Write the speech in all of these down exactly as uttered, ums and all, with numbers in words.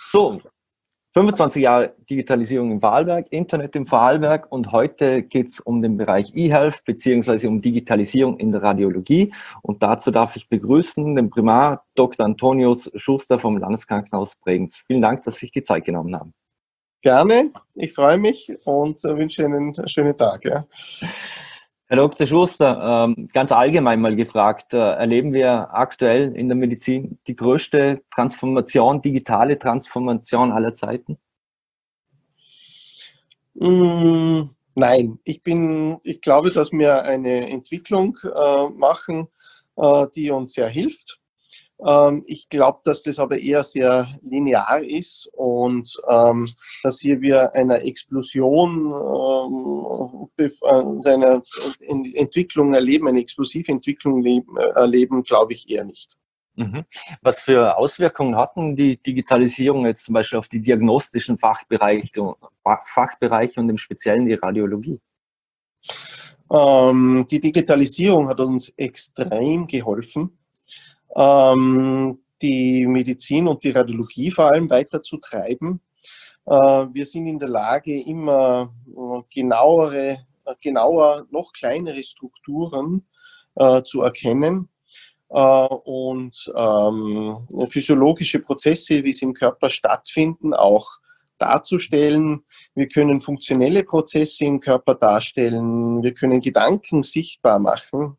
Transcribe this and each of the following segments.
So, fünfundzwanzig Jahre Digitalisierung im Vorarlberg, Internet im Vorarlberg und heute geht es um den Bereich eHealth beziehungsweise um Digitalisierung in der Radiologie. Und dazu darf ich begrüßen den Primar Doktor Antonius Schuster vom Landeskrankenhaus Bregenz. Vielen Dank, dass Sie sich die Zeit genommen haben. Gerne, ich freue mich und wünsche Ihnen einen schönen Tag. Ja. Herr Doktor Schuster, ähm, ganz allgemein mal gefragt, äh, erleben wir aktuell in der Medizin die größte Transformation, digitale Transformation aller Zeiten? Mm, nein, ich bin, ich glaube, dass wir eine Entwicklung äh, machen, äh, die uns sehr hilft. Ähm, ich glaube, dass das aber eher sehr linear ist und ähm, dass hier wir einer Explosion, ähm, einer Entwicklung erleben, eine explosive Entwicklung leben, erleben, glaube ich eher nicht. Was für Auswirkungen hatten die Digitalisierung jetzt zum Beispiel auf die diagnostischen Fachbereiche, Fachbereiche und im Speziellen die Radiologie? Ähm, die Digitalisierung hat uns extrem geholfen, ähm, die Medizin und die Radiologie vor allem weiterzutreiben. Äh, wir sind in der Lage, immer äh, genauere, äh, genauer, noch kleinere Strukturen äh, zu erkennen äh, und ähm, physiologische Prozesse, wie sie im Körper stattfinden, auch darzustellen. Wir können funktionelle Prozesse im Körper darstellen. Wir können Gedanken sichtbar machen.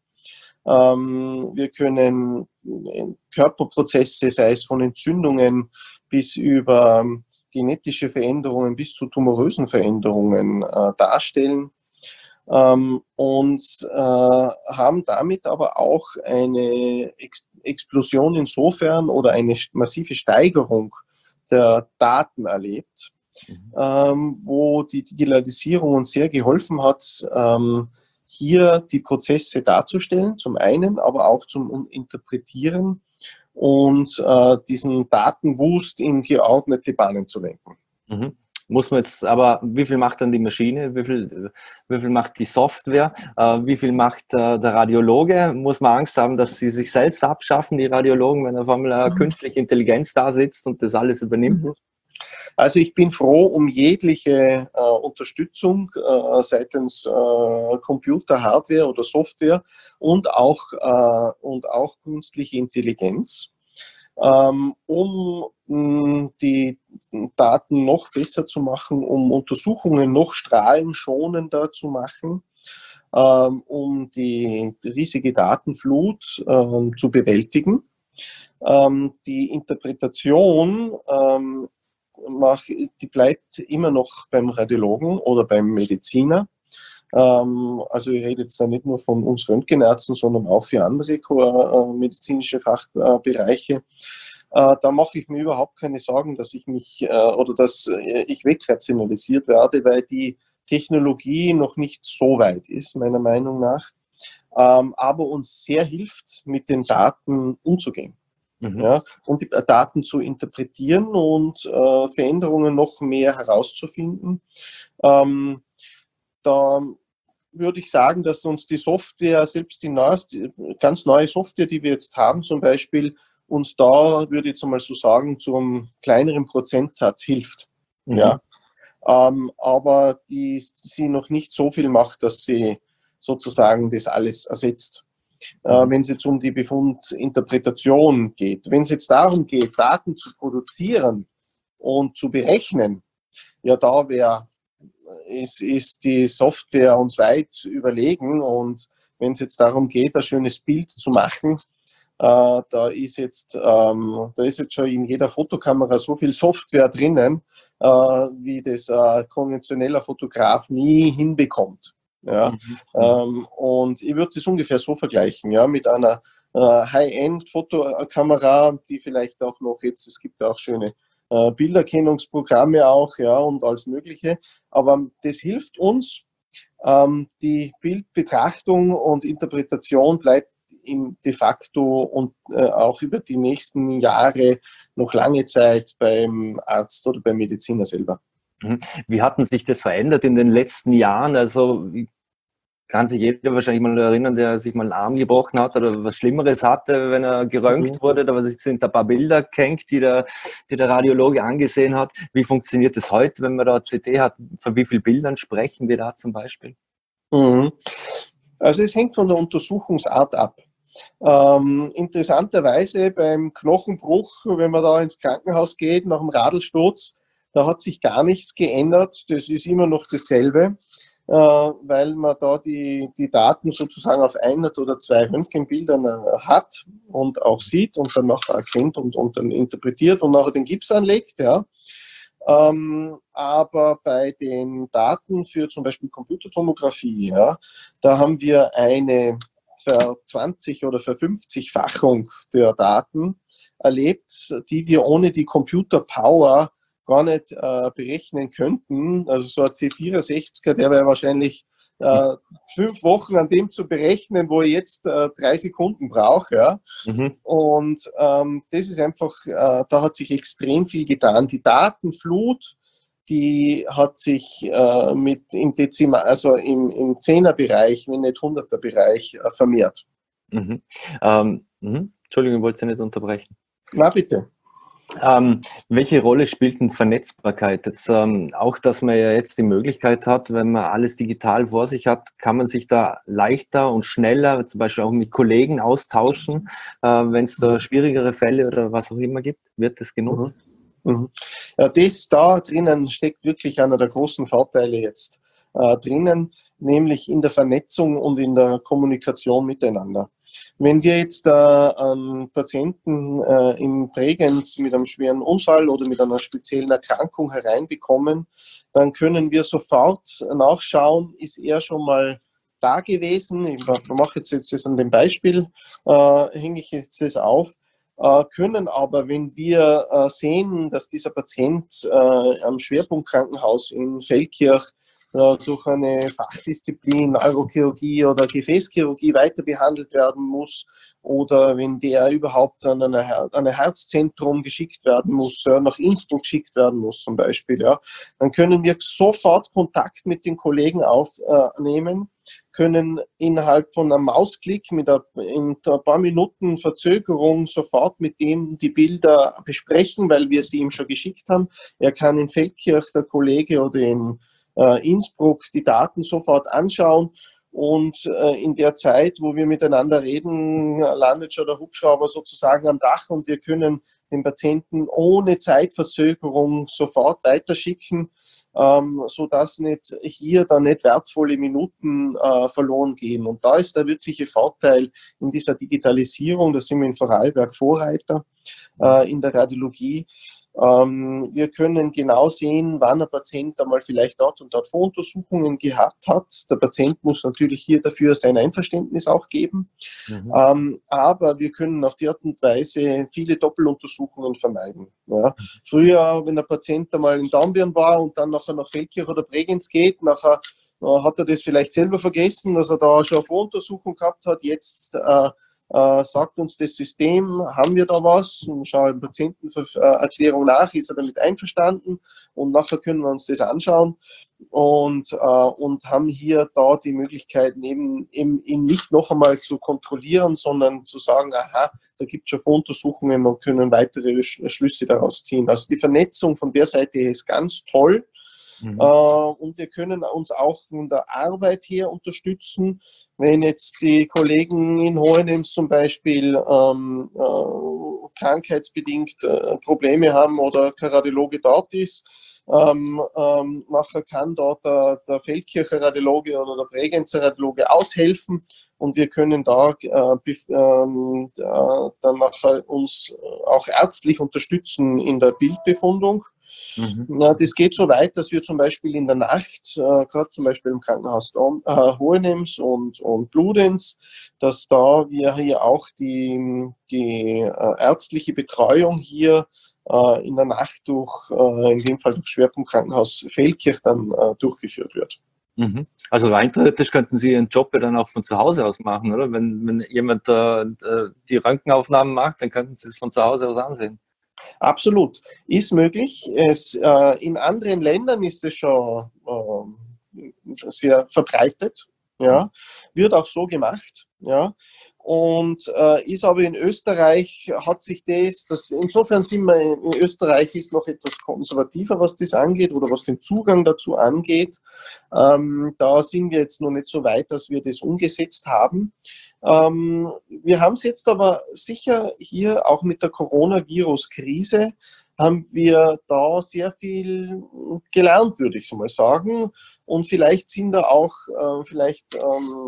Ähm, wir können Körperprozesse, sei es von Entzündungen bis über genetische Veränderungen bis zu tumorösen Veränderungen äh, darstellen ähm, und äh, haben damit aber auch eine Ex Explosion insofern oder eine massive Steigerung der Daten erlebt, mhm. ähm, wo die Digitalisierung uns sehr geholfen hat, ähm, hier die Prozesse darzustellen, zum einen, aber auch zum Interpretieren und äh, diesen Datenwust in geordnete Bahnen zu lenken. Mhm. Muss man jetzt aber, wie viel macht dann die Maschine, wie viel, wie viel macht die Software, äh, wie viel macht äh, der Radiologe? Muss man Angst haben, dass sie sich selbst abschaffen, die Radiologen, wenn auf einmal eine mhm. künstliche Intelligenz da sitzt und das alles übernimmt? Mhm. Also ich bin froh um jegliche äh, Unterstützung äh, seitens äh, Computer, Hardware oder Software und auch, äh, und auch künstliche Intelligenz, ähm, um mh, die Daten noch besser zu machen, um Untersuchungen noch strahlenschonender zu machen, ähm, um die, die riesige Datenflut äh, zu bewältigen. Ähm, die Interpretation ähm, Mach, die bleibt immer noch beim Radiologen oder beim Mediziner. Ähm, also ich rede jetzt da nicht nur von uns Röntgenärzten, sondern auch für andere äh, medizinische Fachbereiche. Äh, da mache ich mir überhaupt keine Sorgen, dass ich mich äh, oder dass äh, ich wegrationalisiert werde, weil die Technologie noch nicht so weit ist, meiner Meinung nach, ähm, aber uns sehr hilft, mit den Daten umzugehen. Mhm. Ja, und die Daten zu interpretieren und äh, Veränderungen noch mehr herauszufinden. Ähm, da würde ich sagen, dass uns die Software, selbst die neueste, ganz neue Software, die wir jetzt haben, zum Beispiel, uns da, würde ich jetzt mal so sagen, zum kleineren Prozentsatz hilft. Mhm. Ja. Ähm, aber die sie noch nicht so viel macht, dass sie sozusagen das alles ersetzt. Äh, wenn es jetzt um die Befundinterpretation geht. Wenn es jetzt darum geht, Daten zu produzieren und zu berechnen, ja, da wäre ist, ist die Software uns weit überlegen. Und wenn es jetzt darum geht, ein schönes Bild zu machen, äh, da ist jetzt ähm, da ist jetzt schon in jeder Fotokamera so viel Software drinnen, äh, wie das ein konventioneller Fotograf nie hinbekommt. Ja, mhm. ähm, und ich würde das ungefähr so vergleichen, ja, mit einer äh, High-End-Fotokamera, die vielleicht auch noch jetzt, es gibt auch schöne äh, Bilderkennungsprogramme auch, ja, und alles Mögliche, aber das hilft uns, ähm, die Bildbetrachtung und Interpretation bleibt im de facto und äh, auch über die nächsten Jahre noch lange Zeit beim Arzt oder beim Mediziner selber. Wie hatten sich das verändert in den letzten Jahren? Also kann sich jeder wahrscheinlich mal erinnern, der sich mal einen Arm gebrochen hat oder was Schlimmeres hatte, wenn er geröntgt mhm. wurde. Da sind ein paar Bilder gehängt, die der, die der Radiologe angesehen hat. Wie funktioniert das heute, wenn man da C T hat? Von wie vielen Bildern sprechen wir da zum Beispiel? Mhm. Also es hängt von der Untersuchungsart ab. Ähm, interessanterweise beim Knochenbruch, wenn man da ins Krankenhaus geht, nach dem Radlsturz, da hat sich gar nichts geändert. Das ist immer noch dasselbe, äh, weil man da die, die Daten sozusagen auf ein oder zwei Röntgenbildern äh, hat und auch sieht und dann nachher erkennt und, und dann interpretiert und nachher den Gips anlegt. Ja. Ähm, aber bei den Daten für zum Beispiel Computertomographie, ja, da haben wir eine Verzwanzig- oder Verfünfzigfachung der Daten erlebt, die wir ohne die Computer-Power gar nicht äh, berechnen könnten. Also so ein C vierundsechziger, der wäre wahrscheinlich äh, fünf Wochen an dem zu berechnen, wo ich jetzt äh, drei Sekunden brauche. Ja. Mhm. Und ähm, das ist einfach, äh, da hat sich extrem viel getan. Die Datenflut, die hat sich äh, mit im Dezimal, also im, im Zehnerbereich, wenn nicht Hunderterbereich äh, vermehrt. Mhm. Ähm, mhm. Entschuldigung, ich wollte Sie nicht unterbrechen. Na bitte. Ähm, welche Rolle spielt denn Vernetzbarkeit? Das, ähm, auch, dass man ja jetzt die Möglichkeit hat, wenn man alles digital vor sich hat, kann man sich da leichter und schneller, zum Beispiel auch mit Kollegen austauschen, äh, wenn es da schwierigere Fälle oder was auch immer gibt. Wird das genutzt? Mhm. Mhm. Ja, das da drinnen steckt wirklich einer der großen Vorteile jetzt äh, drinnen, nämlich in der Vernetzung und in der Kommunikation miteinander. Wenn wir jetzt äh, einen Patienten äh, im Prägens mit einem schweren Unfall oder mit einer speziellen Erkrankung hereinbekommen, dann können wir sofort nachschauen, ist er schon mal da gewesen. Ich mache jetzt, jetzt an dem Beispiel, äh, hänge ich jetzt das auf. Können aber, wenn wir äh, sehen, dass dieser Patient äh, am Schwerpunktkrankenhaus in Feldkirch äh, durch eine Fachdisziplin Neurochirurgie oder Gefäßchirurgie weiter behandelt werden muss oder wenn der überhaupt an ein Her Herzzentrum geschickt werden muss, äh, nach Innsbruck geschickt werden muss zum Beispiel, ja, dann können wir sofort Kontakt mit den Kollegen aufnehmen, können innerhalb von einem Mausklick mit ein, in ein paar Minuten Verzögerung sofort mit dem die Bilder besprechen, weil wir sie ihm schon geschickt haben. Er kann in Feldkirch, der Kollege, oder in äh, Innsbruck die Daten sofort anschauen und äh, in der Zeit, wo wir miteinander reden, landet schon der Hubschrauber sozusagen am Dach und wir können den Patienten ohne Zeitverzögerung sofort weiterschicken, ähm, sodass nicht hier dann nicht wertvolle Minuten äh, verloren gehen. Und da ist der wirkliche Vorteil in dieser Digitalisierung, da sind wir in Vorarlberg Vorreiter äh, in der Radiologie. Ähm, wir können genau sehen, wann ein Patient einmal vielleicht dort und dort Voruntersuchungen gehabt hat. Der Patient muss natürlich hier dafür sein Einverständnis auch geben. Mhm. Ähm, aber wir können auf die Art und Weise viele Doppeluntersuchungen vermeiden. Ja. Früher, wenn der Patient einmal in Dornbirn war und dann nachher nach Feldkirch oder Bregenz geht, nachher äh, hat er das vielleicht selber vergessen, dass er da schon eine Voruntersuchung gehabt hat. Jetzt äh, Äh, sagt uns das System, haben wir da was? Und schaue im Patientenerklärung nach, ist er damit einverstanden? Und nachher können wir uns das anschauen und, äh, und haben hier da die Möglichkeit, eben, eben ihn nicht noch einmal zu kontrollieren, sondern zu sagen, aha, da gibt es schon Voruntersuchungen und können weitere Schlüsse daraus ziehen. Also die Vernetzung von der Seite her ist ganz toll. Mhm. Äh, und wir können uns auch von der Arbeit her unterstützen. Wenn jetzt die Kollegen in Hohenems zum Beispiel ähm, äh, krankheitsbedingt äh, Probleme haben oder kein Radiologe dort ist, ähm, ähm, nachher kann dort der, der Feldkircher Radiologe oder der Bregenzer Radiologe aushelfen und wir können da äh, ähm, äh, dann nachher uns auch ärztlich unterstützen in der Bildbefundung. Mhm. Na, das geht so weit, dass wir zum Beispiel in der Nacht, äh, gerade zum Beispiel im Krankenhaus äh, Hohenems und, und Bludenz, dass da wir hier auch die, die äh, ärztliche Betreuung hier äh, in der Nacht durch, äh, in dem Fall durch Schwerpunktkrankenhaus Feldkirch dann äh, durchgeführt wird. Mhm. Also rein theoretisch könnten Sie Ihren Job ja dann auch von zu Hause aus machen, oder? Wenn, wenn jemand äh, die Röntgenaufnahmen macht, dann könnten Sie es von zu Hause aus ansehen. Absolut, ist möglich. Es, äh, in anderen Ländern ist es schon äh, sehr verbreitet. Ja, wird auch so gemacht. Ja. Und äh, ist aber in Österreich, hat sich das, das, insofern sind wir in Österreich ist noch etwas konservativer, was das angeht oder was den Zugang dazu angeht. Ähm, da sind wir jetzt noch nicht so weit, dass wir das umgesetzt haben. Ähm, wir haben es jetzt aber sicher hier auch mit der Coronavirus-Krise haben wir da sehr viel gelernt, würde ich so mal sagen. Und vielleicht sind da auch äh, vielleicht ähm,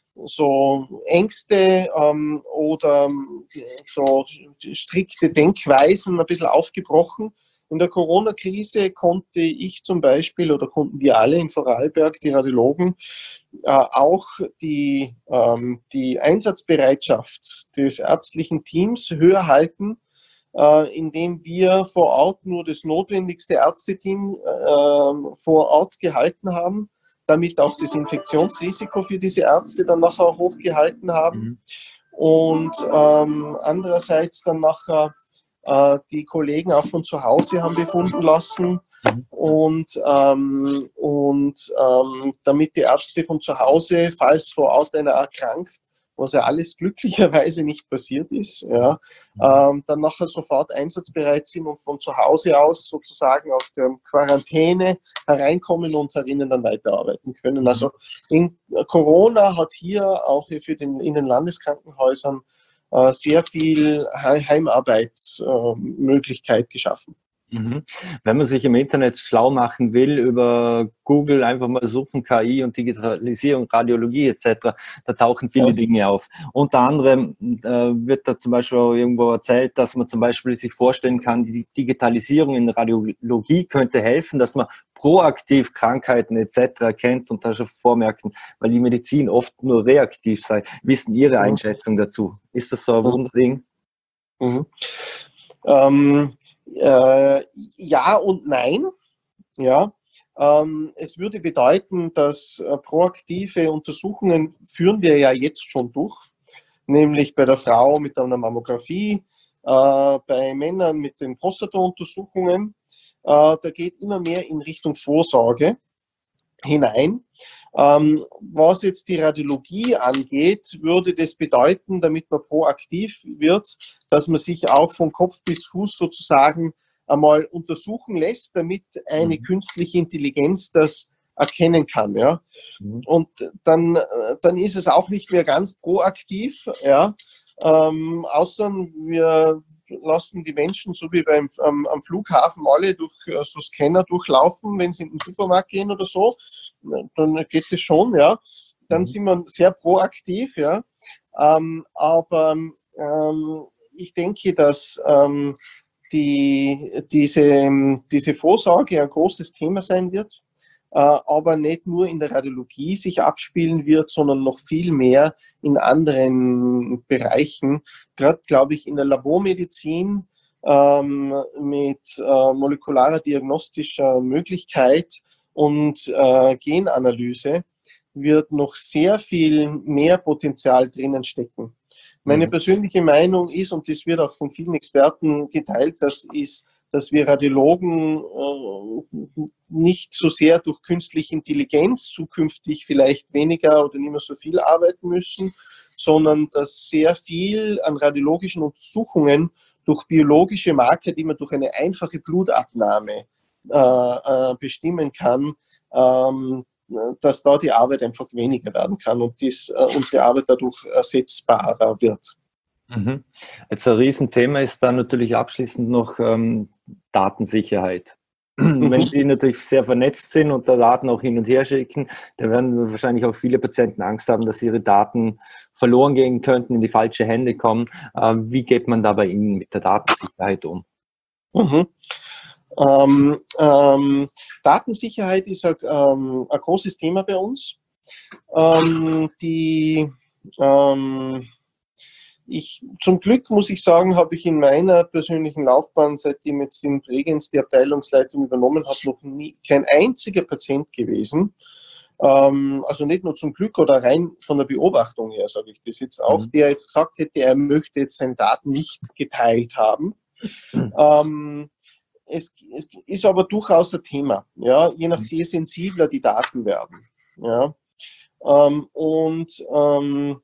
so Ängste ähm, oder so strikte Denkweisen ein bisschen aufgebrochen. In der Corona-Krise konnte ich zum Beispiel oder konnten wir alle in Vorarlberg, die Radiologen, äh, auch die, ähm, die Einsatzbereitschaft des ärztlichen Teams höher halten, äh, indem wir vor Ort nur das notwendigste Ärzteteam äh, vor Ort gehalten haben, damit auch das Infektionsrisiko für diese Ärzte dann nachher hochgehalten haben. Mhm. Und ähm, andererseits dann nachher äh, die Kollegen auch von zu Hause haben befunden lassen. Mhm. Und, ähm, und ähm, damit die Ärzte von zu Hause, falls vor Ort einer erkrankt, was ja alles glücklicherweise nicht passiert ist, ja, ähm, dann nachher sofort einsatzbereit sind und von zu Hause aus sozusagen aus der Quarantäne hereinkommen und herinnen dann weiterarbeiten können. Also in Corona hat hier auch für den, in den Landeskrankenhäusern äh, sehr viel Heimarbeitsmöglichkeit äh, geschaffen. Mhm. Wenn man sich im Internet schlau machen will über Google, einfach mal suchen K I und Digitalisierung, Radiologie et cetera, da tauchen viele ja. Dinge auf. Unter anderem äh, wird da zum Beispiel auch irgendwo erzählt, dass man zum Beispiel sich vorstellen kann, die Digitalisierung in der Radiologie könnte helfen, dass man proaktiv Krankheiten et cetera erkennt und da schon vormerken, weil die Medizin oft nur reaktiv sei. Wie ist denn Ihre Einschätzung dazu? Ist das so ein Wunderding? Mhm. Ähm, Äh, ja und nein. Ja, ähm, es würde bedeuten, dass äh, proaktive Untersuchungen führen wir ja jetzt schon durch, nämlich bei der Frau mit einer Mammographie, äh, bei Männern mit den Prostata-Untersuchungen. Äh, da geht immer mehr in Richtung Vorsorge hinein. Ähm, was jetzt die Radiologie angeht, würde das bedeuten, damit man proaktiv wird, dass man sich auch von Kopf bis Fuß sozusagen einmal untersuchen lässt, damit eine mhm. künstliche Intelligenz das erkennen kann. Ja? Mhm. Und dann, dann ist es auch nicht mehr ganz proaktiv, ja? ähm, außer wir lassen die Menschen, so wie beim, am, am Flughafen, alle durch uh, so Scanner durchlaufen, wenn sie in den Supermarkt gehen oder so, dann geht das schon, ja. Dann mhm. sind wir sehr proaktiv, ja. Ähm, aber ähm, ich denke, dass ähm, die, diese, diese Vorsorge ein großes Thema sein wird, äh, aber nicht nur in der Radiologie sich abspielen wird, sondern noch viel mehr in anderen Bereichen. Gerade, glaube ich, in der Labormedizin ähm, mit äh, molekularer diagnostischer Möglichkeit und äh, Genanalyse wird noch sehr viel mehr Potenzial drinnen stecken. Meine mhm. persönliche Meinung ist, und das wird auch von vielen Experten geteilt, das ist, dass wir Radiologen äh, nicht so sehr durch künstliche Intelligenz zukünftig vielleicht weniger oder nicht mehr so viel arbeiten müssen, sondern dass sehr viel an radiologischen Untersuchungen durch biologische Marker, die man durch eine einfache Blutabnahme äh, äh, bestimmen kann, ähm, dass da die Arbeit einfach weniger werden kann und dies, äh, unsere Arbeit dadurch ersetzbarer wird. Mhm. Jetzt ein Riesenthema ist dann natürlich abschließend noch ähm, Datensicherheit. Mhm. Wenn die natürlich sehr vernetzt sind und da Daten auch hin und her schicken, dann werden wahrscheinlich auch viele Patienten Angst haben, dass ihre Daten verloren gehen könnten, in die falsche Hände kommen. Ähm, wie geht man da bei Ihnen mit der Datensicherheit um? Mhm. Ähm, ähm, Datensicherheit ist ein, ähm, ein großes Thema bei uns. Ähm, die ähm, Ich, zum Glück muss ich sagen, habe ich in meiner persönlichen Laufbahn, seitdem jetzt in Bregenz die Abteilungsleitung übernommen habe, noch nie kein einziger Patient gewesen. Ähm, also nicht nur zum Glück oder rein von der Beobachtung her, sage ich das jetzt auch, mhm. der jetzt gesagt hätte, er möchte jetzt seine Daten nicht geteilt haben. Mhm. Ähm, es, es ist aber durchaus ein Thema, ja, je nach je sensibler die Daten werden. Ja. Ähm, und ähm,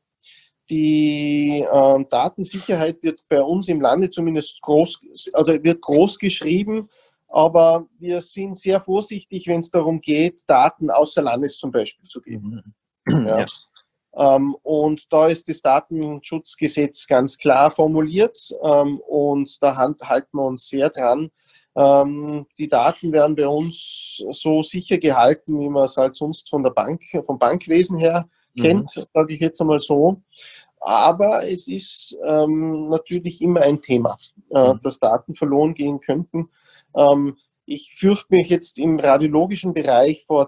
die äh, Datensicherheit wird bei uns im Lande zumindest groß, oder wird groß geschrieben, aber wir sind sehr vorsichtig, wenn es darum geht, Daten außer Landes zum Beispiel zu geben. Mhm. Ja. Ja. Ähm, und da ist das Datenschutzgesetz ganz klar formuliert, ähm, und da halten wir uns sehr dran. Ähm, die Daten werden bei uns so sicher gehalten, wie man es halt sonst von der Bank, vom Bankwesen her kennt, mhm. sage ich jetzt einmal so. Aber es ist ähm, natürlich immer ein Thema, äh, dass Daten verloren gehen könnten. Ähm, ich fürchte mich jetzt im radiologischen Bereich vor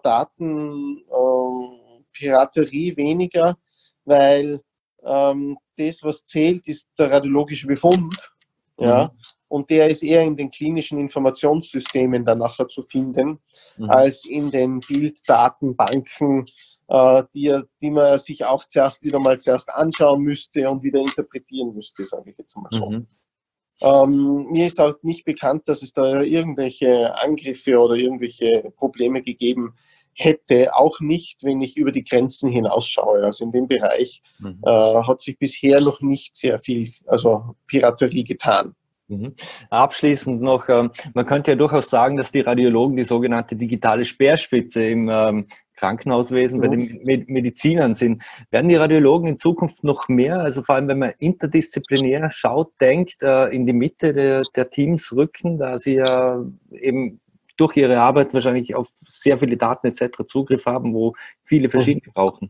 Datenpiraterie äh, weniger, weil ähm, das, was zählt, ist der radiologische Befund. Ja, mhm. Und der ist eher in den klinischen Informationssystemen dann nachher zu finden, mhm. als in den Bilddatenbanken, äh, die, die man sich auch zuerst wieder mal zuerst anschauen müsste und wieder interpretieren müsste, sage ich jetzt mal so. Mhm. Ähm, mir ist halt nicht bekannt, dass es da irgendwelche Angriffe oder irgendwelche Probleme gegeben hätte, auch nicht, wenn ich über die Grenzen hinausschaue. Also in dem Bereich mhm. äh, hat sich bisher noch nicht sehr viel, also Piraterie getan. Mhm. Abschließend noch, ähm, man könnte ja durchaus sagen, dass die Radiologen die sogenannte digitale Speerspitze im ähm, Krankenhauswesen mhm. bei den Med Medizinern sind. Werden die Radiologen in Zukunft noch mehr, also vor allem wenn man interdisziplinär schaut, denkt, äh, in die Mitte der, der Teams rücken, da sie ja eben durch ihre Arbeit wahrscheinlich auf sehr viele Daten et cetera Zugriff haben, wo viele verschiedene mhm. brauchen?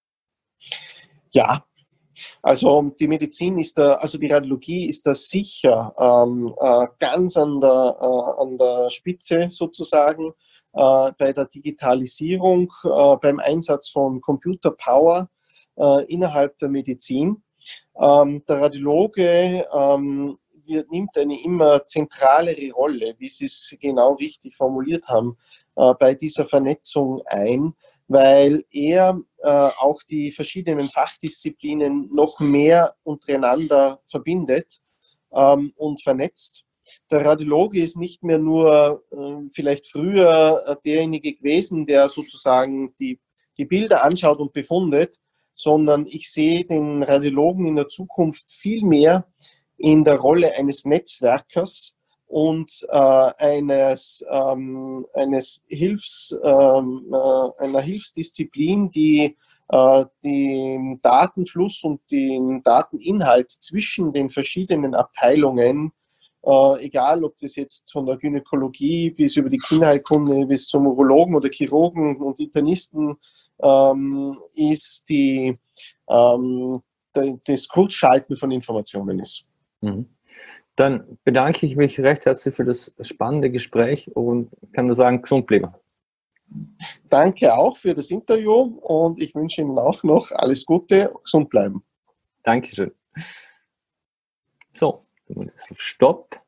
Ja. Also die Medizin ist da, also die Radiologie ist da sicher ähm, äh, ganz an der, äh, an der Spitze sozusagen äh, bei der Digitalisierung, äh, beim Einsatz von Computer Power äh, innerhalb der Medizin. Ähm, der Radiologe ähm, wird, nimmt eine immer zentralere Rolle, wie Sie es genau richtig formuliert haben, äh, bei dieser Vernetzung ein, weil er äh, auch die verschiedenen Fachdisziplinen noch mehr untereinander verbindet ähm, und vernetzt. Der Radiologe ist nicht mehr nur äh, vielleicht früher äh, derjenige gewesen, der sozusagen die, die Bilder anschaut und befundet, sondern ich sehe den Radiologen in der Zukunft viel mehr in der Rolle eines Netzwerkers und äh, eines, ähm, eines Hilfs, ähm, äh, einer Hilfsdisziplin, die äh, den Datenfluss und den Dateninhalt zwischen den verschiedenen Abteilungen, äh, egal ob das jetzt von der Gynäkologie bis über die Kinderheilkunde bis zum Urologen oder Chirurgen und Internisten ähm, ist, die ähm, das Kurzschalten von Informationen ist. Mhm. Dann bedanke ich mich recht herzlich für das spannende Gespräch und kann nur sagen, gesund bleiben. Danke auch für das Interview und ich wünsche Ihnen auch noch alles Gute, gesund bleiben. Dankeschön. So, auf Stopp.